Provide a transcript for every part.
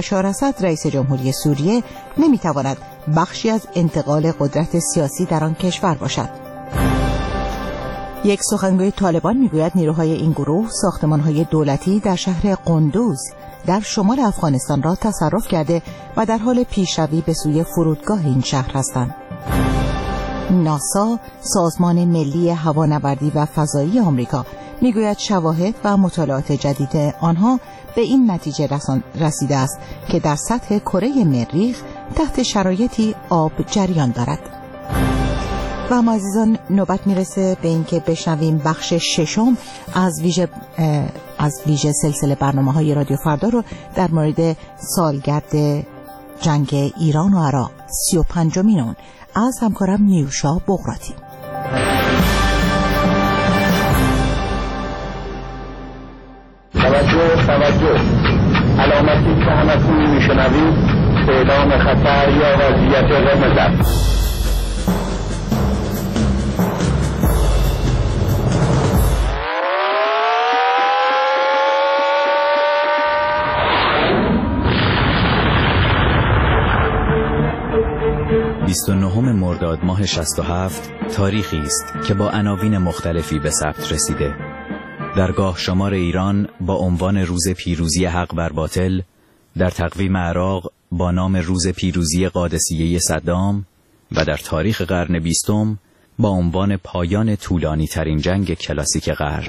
بشار اسد رئیس جمهوری سوریه نمیتواند بخشی از انتقال قدرت سیاسی در آن کشور باشد. یک سخنگوی طالبان میگوید نیروهای این گروه ساختمان‌های دولتی در شهر قندوز در شمال افغانستان را تصرف کرده و در حال پیشروی به سوی فرودگاه این شهر هستند. ناسا، سازمان ملی هوانوردی و فضایی آمریکا، میگوید شواهد و مطالعات جدید آنها به این نتیجه رسیده است که در سطح کره مریخ تحت شرایطی آب جریان دارد. و اما عزیزان نوبت میرسه به این که بشنویم بخش ششم از ویژه سلسله برنامه‌های رادیو فردا رو در مورد سالگرد جنگ ایران و عراق 35مین اون از همکارم نیوشا بغراتی. توجه علامتی که همتون میشنوید اعلام خطر یا وضعیت قرمز است. مرداد ماه 67 تاریخی است که با عناوین مختلفی به ثبت رسیده. درگاه شمار ایران با عنوان روز پیروزی حق بر باطل، در تقویم عراق با نام روز پیروزی قادسیه صدام و در تاریخ قرن 20 با عنوان پایان طولانی ترین جنگ کلاسیک قرن.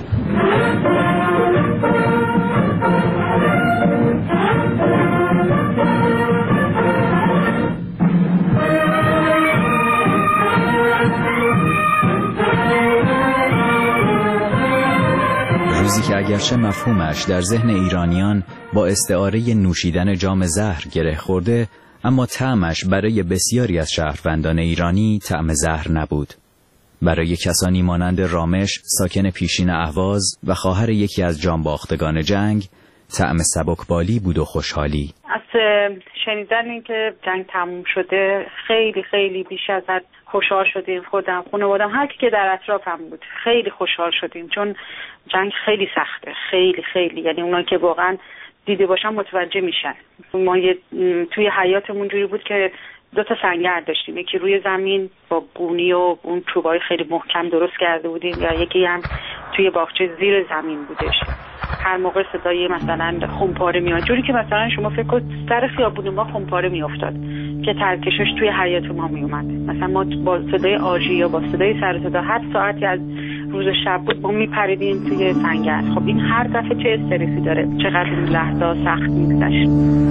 روزی که اگرچه مفهومش در ذهن ایرانیان با استعاره نوشیدن جام زهر گره خورده، اما طعمش برای بسیاری از شهروندان ایرانی طعم زهر نبود. برای کسانی مانند رامش، ساکن پیشین اهواز و خواهر یکی از جانباختگان جنگ، طعم سبکبالی بود و خوشحالی. از شنیدن این که جنگ تموم شده خیلی خیلی بیش از حد خوشحال شدیم. خودم، خانوادم، هر کی که در اطرافم بود خیلی خوشحال شدیم، چون جنگ خیلی سخته، خیلی خیلی، یعنی اونا که واقعا دیده باشن متوجه میشن. ما توی حیاتمون جوری بود که 2 سنگر داشتیم، یکی روی زمین با گونی و اون چوبای خیلی محکم درست کرده بودیم، یا یکی هم توی باغچه زیر زمین بودش. هر موقع صدای مثلا خمپاره میاد، جوری که مثلا شما فکر کنید سر خیابون ما خمپاره میافتاد که ترکشش توی حیات ما میومد. مثلا ما با صدای آژی یا با صدای سر صدا هر ساعتی از روز شب بود ما میپریدیم توی سنگر. خب این هر دفعه چه استرسی داره، چقدر این لحظه سخت میگذشت.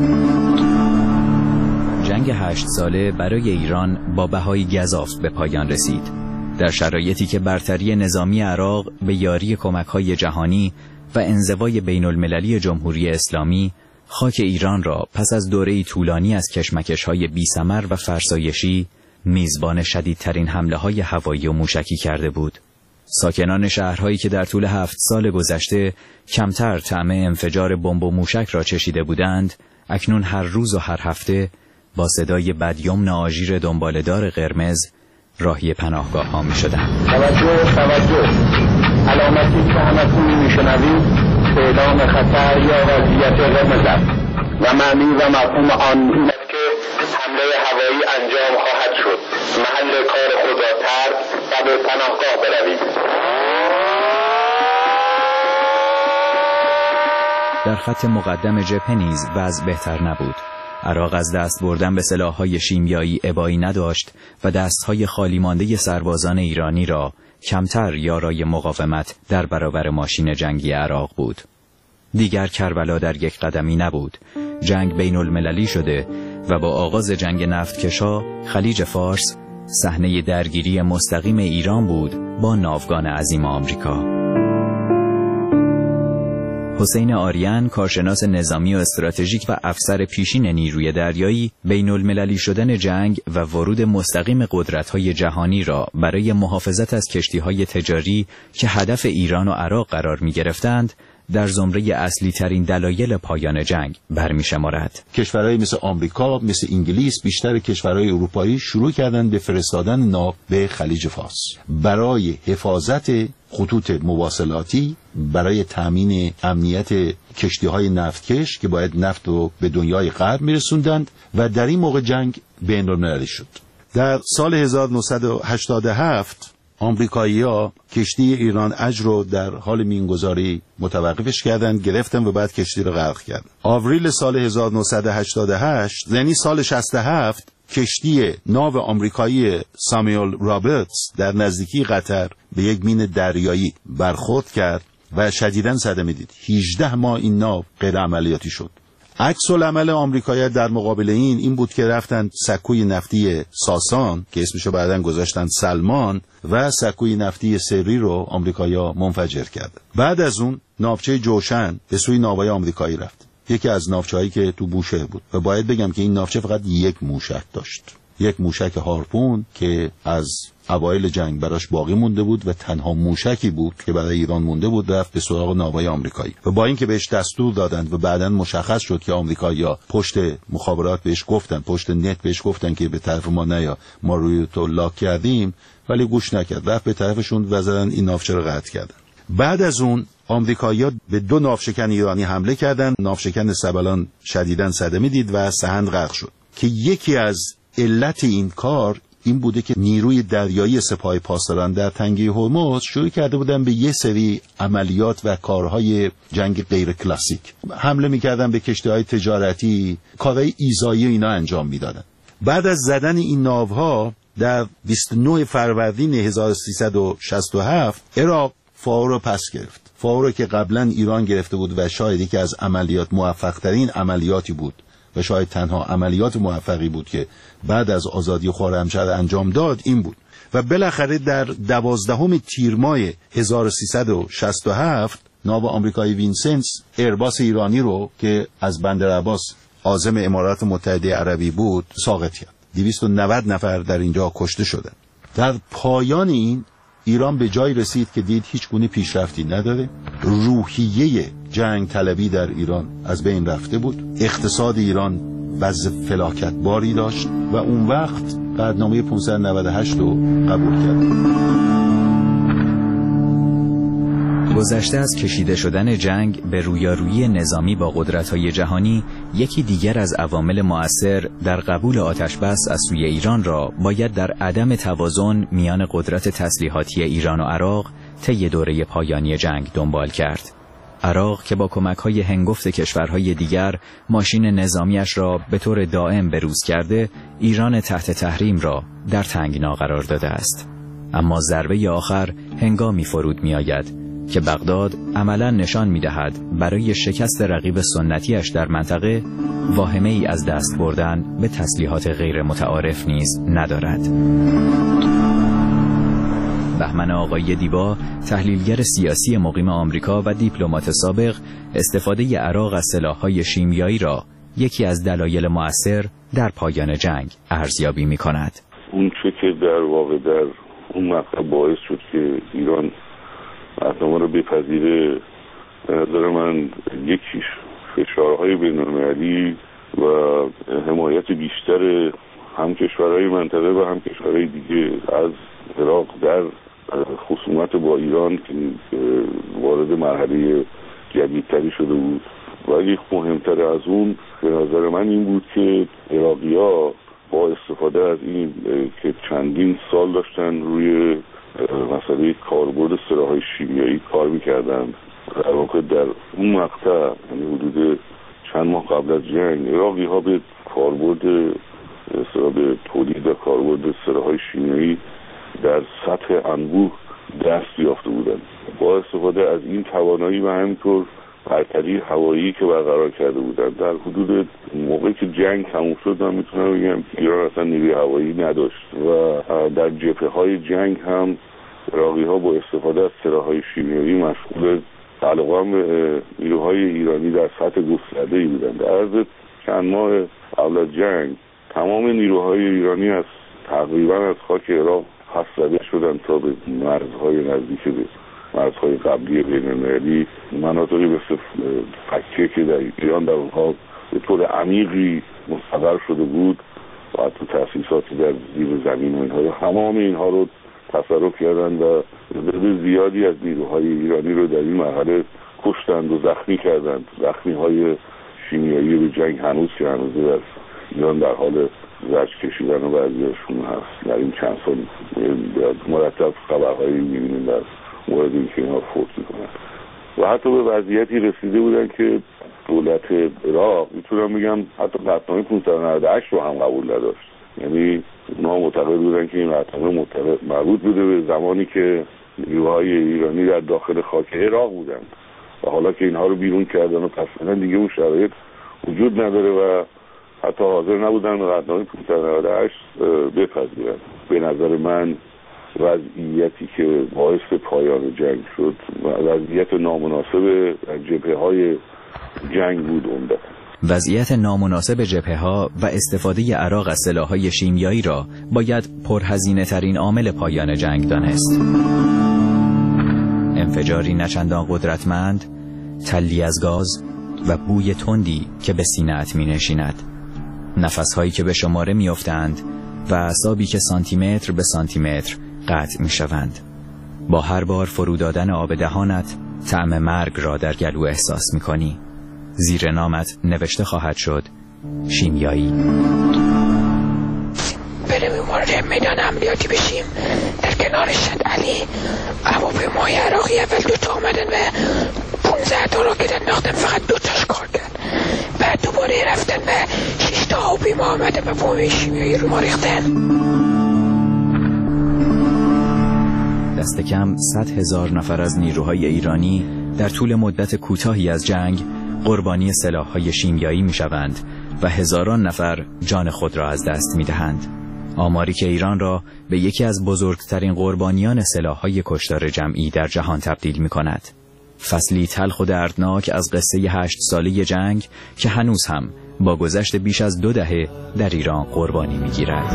جنگ 8 ساله برای ایران با بهای گزاف به پایان رسید. در شرایطی که برتری نظامی عراق به یاری کمک‌های جهانی و انزوای بین المللی جمهوری اسلامی خاک ایران را پس از دوره‌ای طولانی از کشمکش‌های بی‌ثمر و فرسایشی میزبان شدیدترین حمله‌های هوایی و موشکی کرده بود. ساکنان شهرهایی که در طول 7 سال گذشته کمتر طعم انفجار بمب و موشک را چشیده بودند، اکنون هر روز و هر هفته با صدای بدیمن آژیر دنباله‌دار قرمز راهی پناهگاه‌ها می‌شدند. توجه علامتی که همتون میشنوید اعلام خطر یا وضعیت قرمز است و معنی و مفهوم آن این است که حمله هوایی انجام خواهد شد. محل کار خود را ترک و به پناهگاه بروید. در خط مقدم جبهه نیز وضع بهتر نبود. عراق از دست بردن به سلاح‌های شیمیایی ابایی نداشت و دست‌های خالی مانده سربازان ایرانی را کمتر یارای مقاومت در برابر ماشین جنگی عراق بود. دیگر کربلا در یک قدمی نبود. جنگ بین المللی شده و با آغاز جنگ نفتکشا خلیج فارس صحنه درگیری مستقیم ایران بود با ناوگان عظیم آمریکا. حسین آریان، کارشناس نظامی و استراتژیک و افسر پیشین نیروی دریایی، بین المللی شدن جنگ و ورود مستقیم قدرت‌های جهانی را برای محافظت از کشتی‌های تجاری که هدف ایران و عراق قرار می‌گرفتند در زمره اصلی ترین دلایل پایان جنگ برمی‌شمارد. کشورهای مثل آمریکا، مثل انگلیس، بیشتر کشورهای اروپایی شروع کردن به فرستادن ناو به خلیج فارس برای حفاظت خطوط مواصلاتی، برای تامین امنیت کشتی‌های نفتکش که باید نفت رو به دنیای غرب می‌رسوندند و در این موقع جنگ بین‌المللی شد. در سال 1987 آمریکایی‌ها کشتی ایران اج رو در حال مینگذاری متوقفش کردن، گرفتن و بعد کشتی رو غرق کردن. آوریل سال 1988 یعنی سال 67 کشتی ناو آمریکایی ساموئل رابرتس در نزدیکی قطر به یک مین دریایی برخورد کرد و شدیداً صدمه دید. 18 ماه این ناو غیر عملیاتی شد. عکس العمل آمریکایی‌ها در مقابل این بود که رفتن سکوی نفتی ساسان که اسمشو بعداً گذاشتن سلمان و سکوی نفتی سری رو آمریکایی‌ها منفجر کردن. بعد از اون ناوچه جوشن به سوی ناوهای آمریکایی رفت. یکی از ناوچه‌هایی که تو بوشهر بود و باید بگم که این ناوچه فقط یک موشک داشت، یک موشک هارپون که از اوایل جنگ براش باقی مونده بود و تنها موشکی بود که برای ایران مونده بود. رفت به سراغ ناوهای آمریکایی و با اینکه بهش دستور دادند و بعداً مشخص شد که آمریکایی‌ها پشت مخابرات بهش گفتن، پشت نت بهش گفتن که به طرف ما نیا، ما روی تو لاک کردیم، ولی گوش نکرد، رفت به طرفشون و زدن این ناوچه رو قطع کردن. بعد از اون آمریکایی‌ها به 2 ناوشکن ایرانی حمله کردند. ناوشکن سبلان شدیداً صدمه دید و سهند غرق شد که یکی از علت این کار این بوده که نیروی دریایی سپاه پاسداران در تنگه هرمز شروع کرده بودن به یه سری عملیات و کارهای جنگ غیر کلاسیک، حمله می‌کردن به کشتی‌های تجارتی، کارهای ایذایی اینا انجام می‌دادن. بعد از زدن این ناوها در 29 فروردین 1367 عراق فاو رو پس گرفت. فاو رو که قبلا ایران گرفته بود و شاید یکی از عملیات موفق‌ترین عملیاتی بود و شاید تنها عملیات موفقی بود که بعد از آزادی خرمشهر انجام داد این بود. و بالاخره در 12 تیر ماه 1367 ناو آمریکایی وینسنس ایرباس ایرانی رو که از بندر عباس عازم امارات متحده عربی بود ساقط کرد. 290 نفر در اینجا کشته شدند. در پایان این ایران به جای رسید که دید هیچ گونه پیشرفتی نداره. روحیه جنگ طلبی در ایران از بین رفته بود. اقتصاد ایران وضع فلاکت باری داشت و اون وقت قطعنامه 598 رو قبول کرد. گذشته از کشیده شدن جنگ به رویارویی نظامی با قدرت‌های جهانی، یکی دیگر از عوامل مؤثر در قبول آتش‌بس از سوی ایران را باید در عدم توازن میان قدرت تسلیحاتی ایران و عراق طی دوره پایانی جنگ دنبال کرد. عراق که با کمک‌های هنگفت کشورهای دیگر ماشین نظامیش را به طور دائم بروز کرده، ایران تحت تحریم را در تنگنا قرار داده است. اما ضربه آخر هنگامی فرود می‌آید که بغداد عملاً نشان می‌دهد برای شکست رقیب سنتیش در منطقه واهمه‌ای از دست بردن به تسلیحات غیر متعارف نیز ندارد. بهمن آقای دیبا، تحلیلگر سیاسی مقیم آمریکا و دیپلمات سابق، استفاده عراق از سلاح‌های شیمیایی را یکی از دلایل مؤثر در پایان جنگ ارزیابی می‌کند. اون چه که در واقع در اون مقطع باعث شد که ایران احتمال رو بپذیره، به نظر من یکیش فشارهای بین‌المللی و حمایت بیشتر هم کشورهای منطقه و هم کشورهای دیگه از عراق در خصومت با ایران که وارد مرحله جدیدتری شده بود. ولی مهمتر از اون به نظر من این بود که عراقی‌ها با استفاده از این که چندین سال داشتن روی مسئله کاربرد سلاح‌های شیمیایی کار می‌کردن، در واقع در اون مقطع یعنی حدود چند ماه قبل از جنگ عراقی‌ها به کاربرد به تولید و کاربرد سلاح‌های شیمیایی در سطح انبوه دست یافته بودند. با استفاده از این توانایی و همینطور برتری هوایی که برقرار کرده بودند در حدود موقعی که جنگ تموم شد، من میتونم بگم که ایران اصلا نیروی هوایی نداشت و در جبهه‌های جنگ هم عراقی‌ها با استفاده از سلاح‌های شیمیایی مشغول تعلقام نیروهای ایرانی در سطح گسترده‌ای بودند. در عرض چند ماه قبل از جنگ تمام نیروهای ایرانی از تقریبا از خاک عراق پس زده شدند تا به مرزهای نزدیک به مرزهای قبلی بین‌المللی، مناطقی مثل فکه که در ایران در اونها به طور عمیقی مستقر شده بود و حتی تأسیساتی در زیر زمین و اینها، تمام اینها رو تصرف کردند و تعداد زیادی از نیروهای ایرانی رو در این مرحله کشتند و زخمی کردند. زخمی‌های شیمیایی به جنگ هنوز در ایران در حال زجر کشیدن و بعضی‌هاشون هست. در این چند سال مرتب خبرهایی می‌بینیم در مورد اینکه اینها فوت می‌کنند و حتی به وضعیتی رسیده بودن که دولت عراق میتونم بگم حتی قطعنامه 598 رو هم قبول نداشت. یعنی اونها معتقد بودن که این قطعنامه مربوط بوده به زمانی که نیروهای ایرانی در داخل خاک عراق بودند و حالا که اینها رو بیرون کردن و پس دادن دیگه اون شرایط وجود نداره و حتی حاضر نبودن قطعنامه 598 بپذیرن. به نظر من وضعیتی که باعث پایان جنگ شد و وضعیت نامناسب جبهه‌های جنگ بود عمدتاً. وضعیت نامناسب جبهه‌ها و استفاده عراق از سلاح‌های شیمیایی را باید پرهزینه‌ترین عامل پایان جنگ دانست. انفجاری نچندان قدرتمند، تلی از گاز و بوی تندی که به سینه‌ات می‌نشیند، نفس‌هایی که به شماره می‌افتند و اعصابی که سانتیمتر به سانتیمتر قطع می‌شوند. با هر بار فرو دادن آب دهانت طعم مرگ را در گلو احساس می‌کنی. زیر نامت نوشته خواهد شد شیمیایی. بریم وارد میدان عملیاتی بشیم. در کنار شد علی هواپیمای عراقی اول 2 آمدن و 15 تا راکت انداختن، فقط 2 کار کرد. بعد دوباره رفتن و 6 تا هواپیما آمدن و بمب شیمیایی رو ما ریختن. دست کم 100,000 نفر از نیروهای ایرانی در طول مدت کوتاهی از جنگ قربانی سلاح‌های شیمیایی می‌شوند و هزاران نفر جان خود را از دست می‌دهند. آماری که ایران را به یکی از بزرگترین قربانیان سلاح‌های کشتار جمعی در جهان تبدیل می‌کند. فصلی تلخ و دردناک از قصه 8 ساله جنگ که هنوز هم با گذشت بیش از 2 دهه در ایران قربانی می‌گیرد.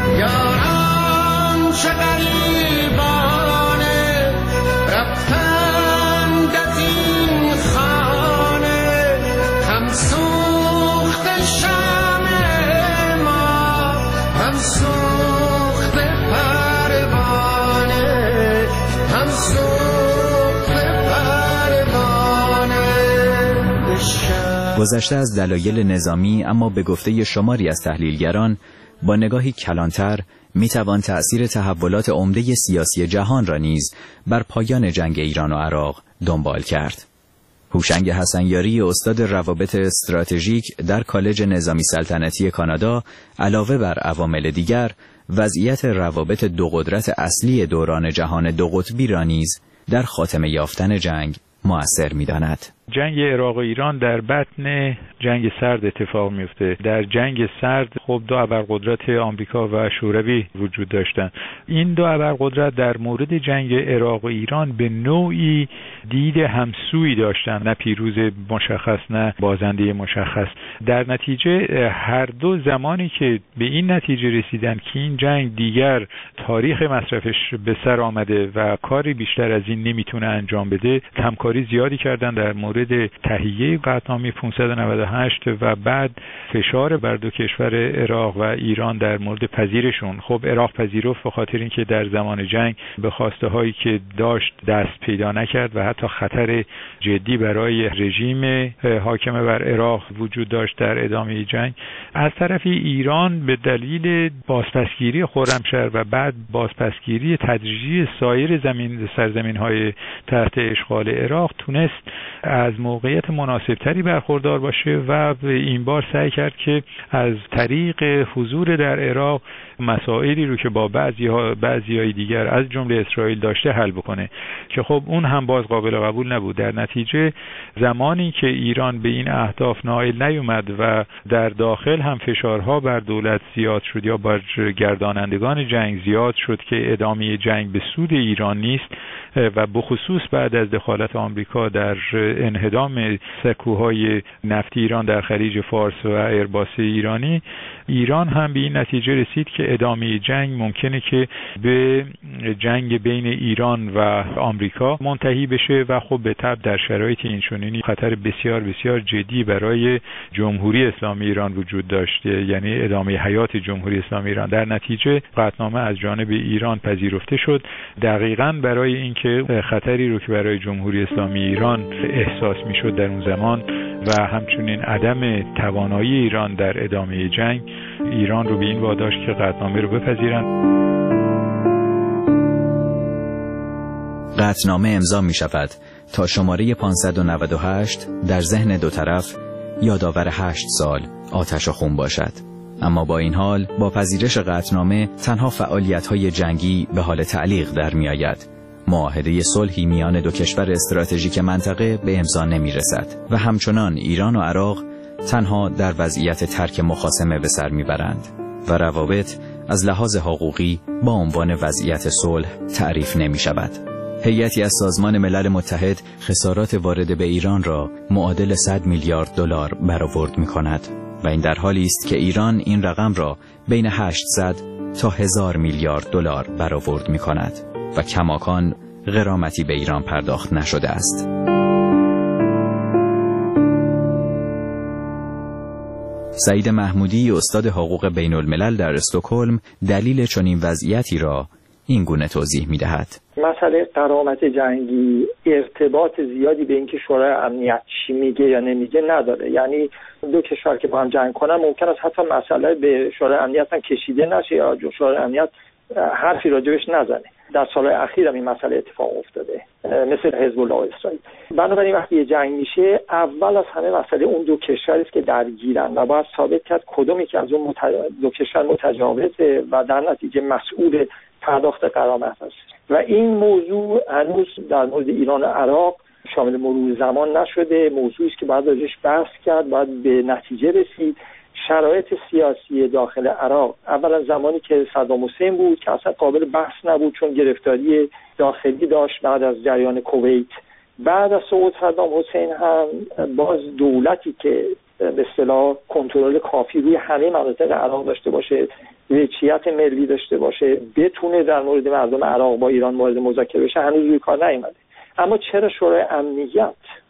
یاران چه غریبانه رفتند از این خانه، هم سوخت شمع ما، هم سوخت پروانه، هم سوخت پروانه. گذشته از دلایل نظامی، اما به گفته شماری از تحلیلگران با نگاهی کلانتر میتوان تأثیر تحولات عمده سیاسی جهان را نیز بر پایان جنگ ایران و عراق دنبال کرد. هوشنگ حسنیاری، استاد روابط استراتژیک در کالج نظامی سلطنتی کانادا، علاوه بر عوامل دیگر وضعیت روابط دو قدرت اصلی دوران جهان دو قطبی را نیز در خاتمه یافتن جنگ مؤثر می‌داند. جنگ عراق و ایران در بطن جنگ سرد اتفاق میفته. در جنگ سرد خب 2 ابرقدرت آمریکا و شوروی وجود داشتند. این 2 ابرقدرت در مورد جنگ عراق و ایران به نوعی دید همسویی داشتند، نه پیروز مشخص نه بازنده مشخص. در نتیجه هر دو زمانی که به این نتیجه رسیدن که این جنگ دیگر تاریخ مصرفش به سر آمده و کاری بیشتر از این نمیتونه انجام بده، همکاری زیادی کردن در مورد تهیه قطعنامه 598 و بعد فشار بر 2 کشور عراق و ایران در مورد پذیرشون. خب عراق پذیرفت به خاطر اینکه در زمان جنگ به خواسته هایی که داشت دست پیدا نکرد و حتی خطر جدی برای رژیم حاکم بر عراق وجود داشت در ادامه جنگ. از طرفی ایران به دلیل بازپسگیری خرمشهر و بعد بازپسگیری تدریجی سایر سرزمین های تحت اشغال عراق تونست از موقعیت مناسبتری برخوردار باشه و این بار سعی کرد که از طریق حضور در عراق مسائلی رو که با بعضی‌های دیگر از جمله اسرائیل داشته حل بکنه که خب اون هم باز قابل قبول نبود. در نتیجه زمانی که ایران به این اهداف نائل نیومد و در داخل هم فشارها بر دولت زیاد شد یا بر گردانندگان جنگ زیاد شد که ادامه جنگ به سود ایران نیست و بخصوص بعد از دخالت آمریکا در انهدام سکوهای نفتی ایران در خلیج فارس و ایرباس ایرانی، ایران هم به این نتیجه رسید که ادامه جنگ ممکنه که به جنگ بین ایران و آمریکا منتهی بشه و خب به طبع در شرایط اینچنینی خطر بسیار بسیار جدی برای جمهوری اسلامی ایران وجود داشته، یعنی ادامه حیات جمهوری اسلامی ایران. در نتیجه قطعنامه از جانب ایران پذیرفته شد، دقیقاً برای اینکه خطری رو که برای جمهوری اسلامی ایران احساس میشد در اون زمان و همچنین عدم توانایی ایران در ادامه جنگ، ایران رو به این واداشت که قطعنامه رو بپذیرن. قطعنامه امضا می شود تا شماره 598 در ذهن دو طرف یادآور 8 سال آتش و خون باشد. اما با این حال با پذیرش قطعنامه تنها فعالیت‌های جنگی به حال تعلیق در می آید. معاهده صلحی میان دو کشور استراتژیک منطقه به امضا نمی رسد و همچنان ایران و عراق تنها در وضعیت ترک مخاصمه به سر می برند و روابط از لحاظ حقوقی با عنوان وضعیت صلح تعریف نمی شود. هیئتی از سازمان ملل متحد خسارات وارده به ایران را معادل 100 میلیارد دلار برآورد می کند و این در حالی است که ایران این رقم را بین 800 تا 1000 میلیارد دلار برآورد می کند و کماکان غرامتی به ایران پرداخت نشده است. سعید محمودی، استاد حقوق بین الملل در استکهلم، دلیل چنین وضعیتی را این گونه توضیح می دهد. مسئله غرامت جنگی ارتباط زیادی به اینکه شورای امنیت چی میگه یا نمیگه نداره. یعنی دو کشور که با هم جنگ کنن ممکن است حتی مسئله به شورای امنیت هم کشیده نشه یا شورای امنیت حرفی راجبش نزنه. در سالهای اخیر هم این مسئله اتفاق افتاده، مثل حزب الله و اسرائیل. بنابراین وقتی یه جنگ میشه، اول از همه مسئله اون دو کشوری است که درگیرن و باید ثابت کرد کدومی که از اون دو کشور متجاوزه و در نتیجه مسئول پرداخت غرامت است. و این موضوع هنوز در مورد ایران و عراق شامل مرور زمان نشده. موضوعی است که باید ازش بحث کرد، باید به نتیجه رسید. شرایط سیاسی داخل عراق اولا زمانی که صدام حسین بود که اصلا قابل بحث نبود، چون گرفتاری داخلی داشت بعد از جریان کویت. بعد از سقوط صدام حسین هم باز دولتی که به اصطلاح کنترل کافی روی همه مناطق عراق داشته باشه، وضعیت ملی داشته باشه، بتونه در مورد مردم عراق با ایران مورد مذاکره بشه، هنوز روی کار نیامده. اما چرا شورای امنیت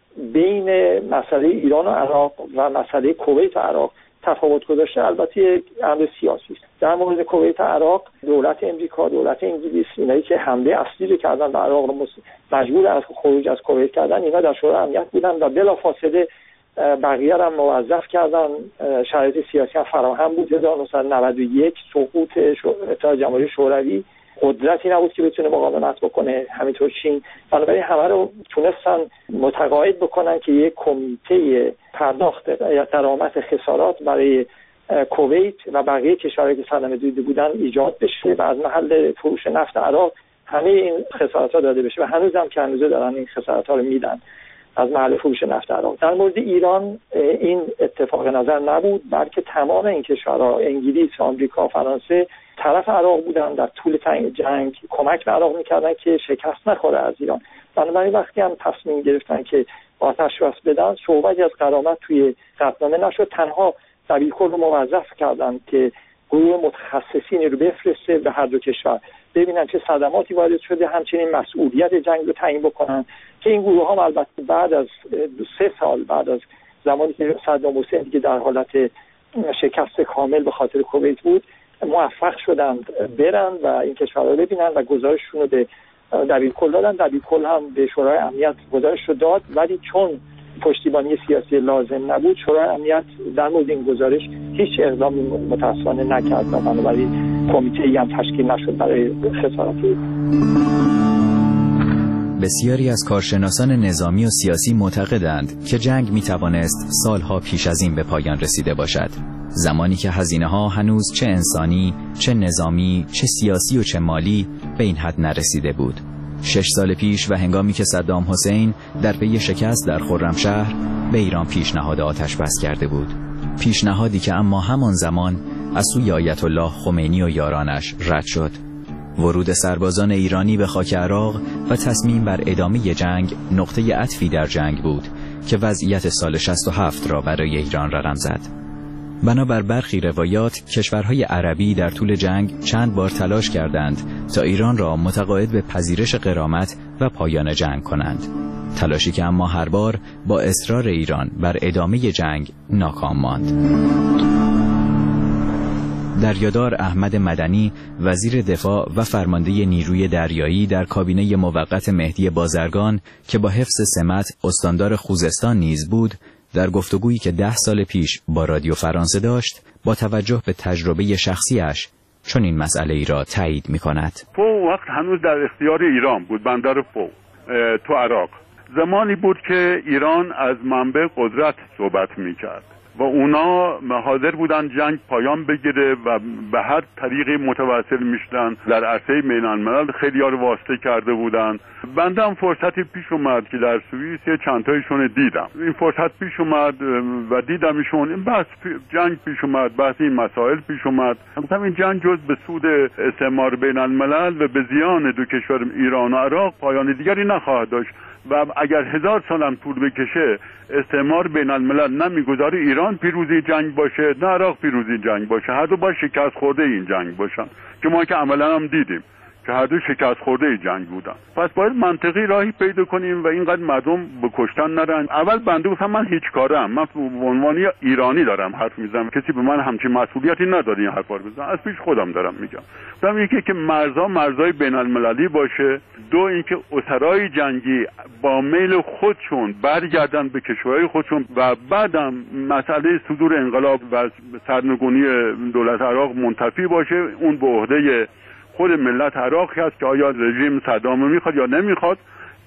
بین مسئله ایران و عراق و مسئله کویت و عراق تفاوت گذاشته؟ البته یک امر سیاسی است. در مورد کویت و عراق دولت امریکا، دولت انگلیس، اینایی که حمله اصلی رو کردن به عراق رو مجبور از خروج از کویت کردن، اینا در شورای امنیت بودن و بلافاصله بقیه را موظف کردن. شرایط سیاسی هم فراهم بود. 1991 سقوط اتحاد جماهیر شوروی، قدرتی نبود که بتونه مقاومت بکنه، همینطور چین. بنابراین همه رو تونستن متقاعد بکنن که یک کمیته پرداخت غرامت خسارات برای کویت و بقیه کشورهایی که صدمه دیده بودن ایجاد بشه و از محل فروش نفت عراق همه این خسارات ها داده بشه و هنوز هم که هنوزه دارن این خسارات ها رو میدن از محل فروش نفت عراق. در مورد ایران این اتفاق نظر نبود، بلکه تمام این کشورها، انگلیس، آمریکا، فرانسه، طرف عراق بودن، در طول جنگ کمک به عراق میکردن که شکست نخوره از ایران. بنابراین وقتی هم تصمیم گرفتن که آتش بس بدن، صحبتی از غرامت توی قطعنامه نشد. تنها دبیرکل رو موظف کردن که گروه متخصصینی رو بفرسته به هر دو کشور ببینن چه صدماتی وارد شده، همچنین مسئولیت جنگ رو تعیین بکنن که این گروه هم البته بعد از 3 سال بعد از زمانی که صدام حسین دیگه در حالت شکست کامل به خاطر کویت بود موفق شدند برن و این کشورها رو ببینن و گزارششون رو به دبیرکل دادن. دبیرکل هم به شورای امنیت گزارش رو داد، ولی چون پشتیبانی سیاسی لازم نبود، شورای امنیت در مورد این گزارش هیچ اقدامی متأسفانه نکرد و بنابراین کمیته‌ای هم تشکیل نشد برای خسارات. بسیاری از کارشناسان نظامی و سیاسی معتقدند که جنگ میتوانست سالها پیش از این به پایان رسیده باشد، زمانی که هزینه‌ها هنوز چه انسانی، چه نظامی، چه سیاسی و چه مالی به این حد نرسیده بود. 6 سال پیش و هنگامی که صدام حسین در پی شکست در خرمشهر به ایران پیشنهاد آتش بس کرده بود، پیشنهادی که اما همان زمان از سوی آیت الله خمینی و یارانش رد شد. ورود سربازان ایرانی به خاک عراق و تصمیم بر ادامه جنگ نقطه عطفی در جنگ بود که وضعیت سال 67 را برای ایران رقم زد. بنابر برخی روایات کشورهای عربی در طول جنگ چند بار تلاش کردند تا ایران را متقاعد به پذیرش غرامت و پایان جنگ کنند. تلاشی که اما هر بار با اصرار ایران بر ادامه جنگ ناکام ماند. دریادار احمد مدنی وزیر دفاع و فرمانده نیروی دریایی در کابینه موقت مهدی بازرگان که با حفظ سمت استاندار خوزستان نیز بود، در گفتگویی که 10 سال پیش با رادیو فرانسه داشت، با توجه به تجربه شخصیش چون این مسئله ای را تایید می‌کند. فو وقت هنوز در اختیار ایران بود، بندر فو تو عراق. زمانی بود که ایران از منبع قدرت صحبت می‌کرد و اونا حاضر بودن جنگ پایان بگیره و به هر طریقی متوسل میشدن. در عرصه بین الملل خیلی ها رو واسطه کرده بودن. بنده هم فرصتی پیش اومد که در سوئیس چند تایشون دیدم. این فرصت پیش اومد و دیدم ایشون این بحث جنگ پیش اومد، بحث این مسائل پیش اومد. گفتم این جنگ جز به سود استعمار بین الملل و به زیان دو کشور ایران و عراق پایان دیگری نخواهد داشت و اگر 1000 سال هم طول بکشه استعمار بین الملل نمیگذاره ایران پیروزی جنگ باشه نه عراق پیروزی جنگ باشه، هر دو باید شکست خورده این جنگ باشن که ما که عملا هم دیدیم که هر دو شکست خورده ای جنگ بودن. پس باید منطقی راهی پیدا کنیم و اینقدر مردم به کشتن نرن. اول بنده گفتم من هیچ کارم، من به عنوان ایرانی دارم حرف میزنم، کسی به من همچین مسئولیتی نداره این حرفا رو بزنه. از پیش خودم دارم میگم. گفتم یکی که مرزای بین المللی باشه، دو اینکه اسرای جنگی با میل خودشون برگردن به کشورهای خودشون و بعدم مسئله صدور انقلاب و سرنگونی دولت عراق منتفی باشه، اون به عهده خود ملت عراق هست که آیا رژیم صدام میخواد یا نمیخواد.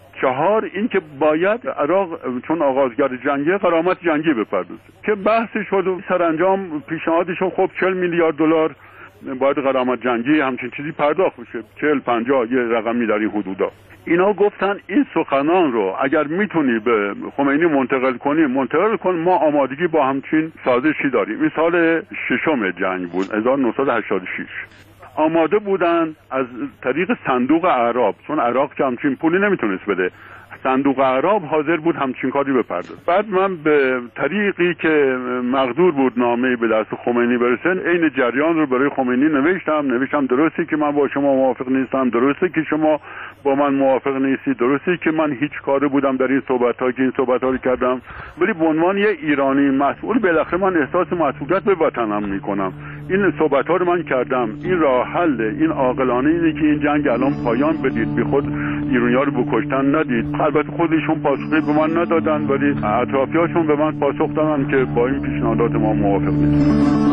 4 اینکه باید عراق چون آغازگر جنگی غرامت جنگی بپردازه که بحثی شد و سرانجام پیشنهادشون خب 40 میلیارد دلار باید غرامت جنگی همچین چیزی پرداخت بشه، 40-50 یه رقمی در این حدودا. اینا گفتن این سخنان رو اگر میتونی به خمینی منتقل کن، ما آمادگی با همچین سازشی داریم. این سال 6 جنگ بود 1986. آماده بودن از طریق صندوق اعراب، چون عراق که همچین پولی نمیتونست بده، صندوق اعراب حاضر بود همچین کاری بپردازه. بعد من به طریقی که مقدور بود نامه‌ای به دست خمینی برسه، عین جریان رو برای خمینی نوشتم درسته که من با شما موافق نیستم، درسته که شما با من موافق نیستی، درسته که من هیچ کاره بودم در این صحبت‌ها که این صحبت‌ها رو کردم، ولی به عنوان یه ایرانی مسئول بالاخره من احساس مسئولیت به وطنم میکنم. این صحبت‌ها رو من کردم، این راه حل، این عاقلانه اینه که این جنگ الان پایان بدید، بی خود ایرانی‌ها رو بکشتن ندید. البته خودشون پاسخی به من ندادن ولی اطرافیاشون به من پاسخ دادن که با این پیشنهادات ما موافق نیستیم.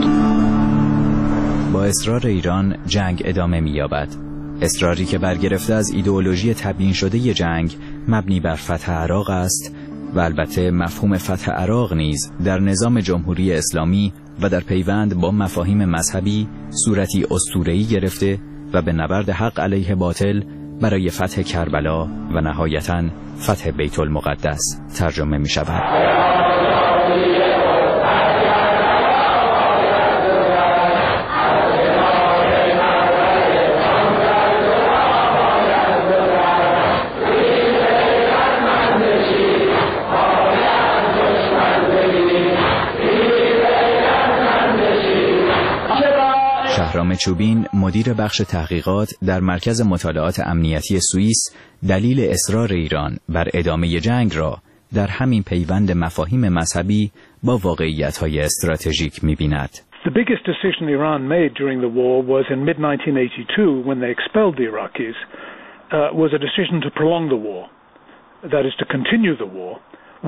با اصرار ایران جنگ ادامه می‌یابد. اصراری که برگرفته از ایدئولوژی تبیین شده جنگ مبنی بر فتح عراق است و البته مفهوم فتح عراق نیز در نظام جمهوری اسلامی و در پیوند با مفاهیم مذهبی صورتی اسطوره‌ای گرفته و به نبرد حق علیه باطل برای فتح کربلا و نهایتاً فتح بیت المقدس ترجمه می شود. شهرام چوبین مدیر بخش تحقیقات در مرکز مطالعات امنیتی سوئیس دلیل اصرار ایران بر ادامه جنگ را در همین پیوند مفاهیم مذهبی با واقعیت‌های استراتژیک می‌بیند. The biggest decision Iran made during the war was in mid-1982 when they expelled the Iraqis was a decision to prolong the war. That is to continue the war.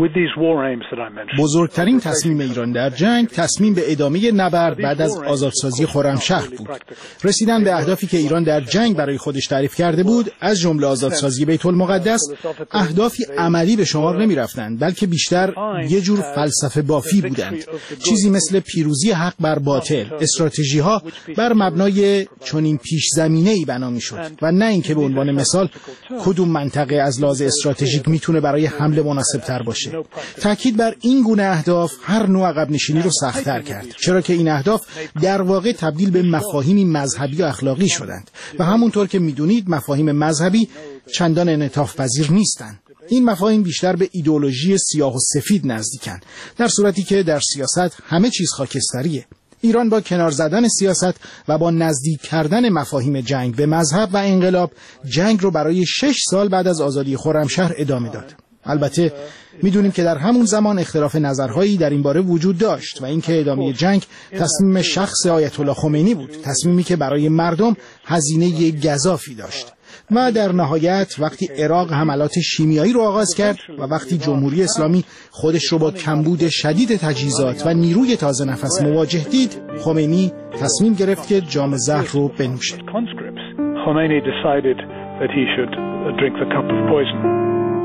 بزرگترین تصمیم ایران در جنگ تصمیم به ادامه نبرد بعد از آزادسازی خرمشهر بود. رسیدن به اهدافی که ایران در جنگ برای خودش تعریف کرده بود، از جمله آزادسازی بیت المقدس، اهدافی عملی به شمار نمی رفتند، بلکه بیشتر یه جور فلسفه بافی بودند. چیزی مثل پیروزی حق بر باطل، استراتژی ها بر مبنای چنین پیش زمینه‌ای بنا می شد و نه اینکه به عنوان مثال کدوم منطقه از لحاظ استراتژیک میتونه برای حمله مناسب تر باشه. تأکید بر این گونه اهداف هر نوع عقب نشینی رو سخت‌تر کرد، چرا که این اهداف در واقع تبدیل به مفاهیمی مذهبی و اخلاقی شدند و همونطور که میدونید مفاهیم مذهبی چندان انعطاف پذیر نیستند. این مفاهیم بیشتر به ایدئولوژی سیاه و سفید نزدیکن، در صورتی که در سیاست همه چیز خاکستریه. ایران با کنار زدن سیاست و با نزدیک کردن مفاهیم جنگ به مذهب و انقلاب، جنگ رو برای 6 سال بعد از آزادی خرمشهر ادامه داد. البته میدونیم که در همون زمان اختلاف نظرهایی در این باره وجود داشت و اینکه ادامه جنگ تصمیم شخص آیت الله خمینی بود، تصمیمی که برای مردم هزینه گزافی داشت. و در نهایت وقتی عراق حملات شیمیایی رو آغاز کرد و وقتی جمهوری اسلامی خودش رو با کمبود شدید تجهیزات و نیروی تازه نفس مواجه دید، خمینی تصمیم گرفت که جام زهر رو بنوشه. Khomeini decided that he should drink the cup of poison.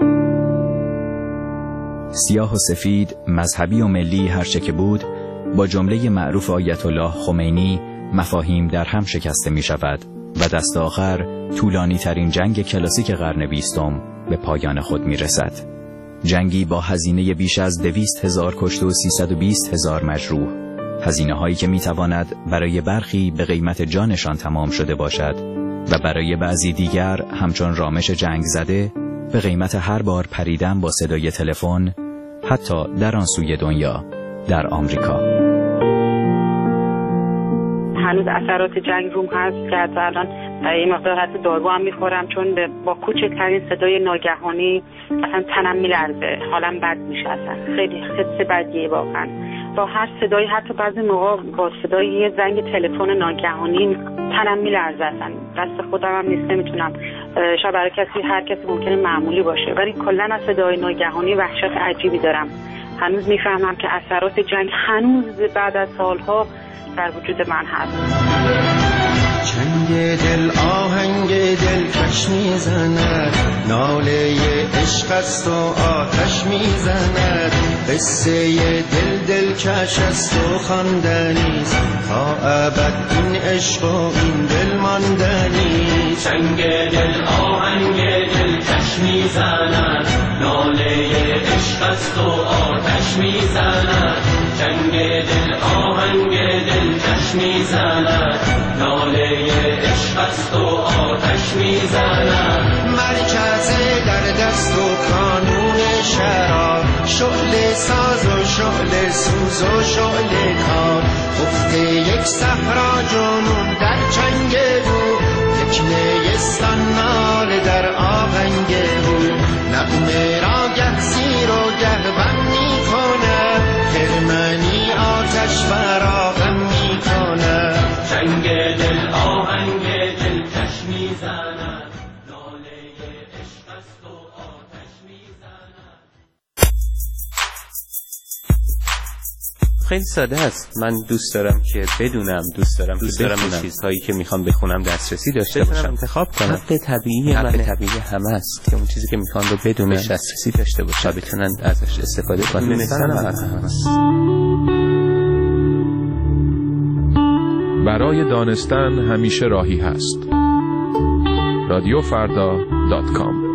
سیاه و سفید، مذهبی و ملی هرچه که بود، با جمله معروف آیت الله خمینی مفاهیم در هم شکسته می شود و دست آخر طولانی ترین جنگ کلاسیک قرن 20 به پایان خود می رسد. جنگی با هزینه بیش از 200,000 کشته و 320,000 مجروح، هزینه هایی که می تواند برای برخی به قیمت جانشان تمام شده باشد و برای بعضی دیگر همچون رامش جنگ زده به قیمت هر بار پریدن با صدای تلفن، حتی در آن سوی دنیا، در آمریکا. هنوز اثرات جنگ روم هست که الان یه مقدار حتی دارو هم میخورم، چون با کوچکترین صدای ناگهانی اصلا تنم میلرزه، حالم بد میشه، اصلا خیلی حس بدیه واقعا. با هر صدایی، حتی بعضی موقع با صدای یه زنگ تلفن ناگهانی تنم میلرزه، اصلا دست خودم هم نیست، نمیتونم. شاید برای هر کسی ممکنه معمولی باشه، ولی کلا از صدای ناگهانی وحشت عجیبی دارم. هنوز میفهمم که اثرات جنگ هنوز بعد از سالها در وجود من هست. چنگ دل آهنگ دل کش میزند، ناله عشق است و آتش میزند، قصه دل کش است و خواندنیست، تا ابد این عشق و این دل ماندنی. چنگ دل آهنگ دل کش میزند، ناله عشق است و آتش میزند، چنگ دل آهنگ دل کش میزند، ناله عشق است و آتش میزند. مرکز در دست و کانون شراب، شعله ساز و شعله سوز و شعله کار، خفته یک صحرا جنون در چنگ بود، یک نیستان ناله در آهنگ بود، نغمه را گه زیر و گه بم میکنه، خرمنی آتش فراغم میکنه. چنگ دل آهنگ دل کش میزند، ناله عشق است و آتش میزند. خیلی ساده است. من دوست دارم که بدونم، دوست دارم به چیزهایی که میخوام بخونم دسترسی داشته باشم، انتخاب کنم. حق طبیعی همه است که اون چیزی که میخوان رو بدونن دسترسی داشته باشن و بتونن ازش استفاده کنن. برای دانستن همیشه راهی هست. رادیوفردا.com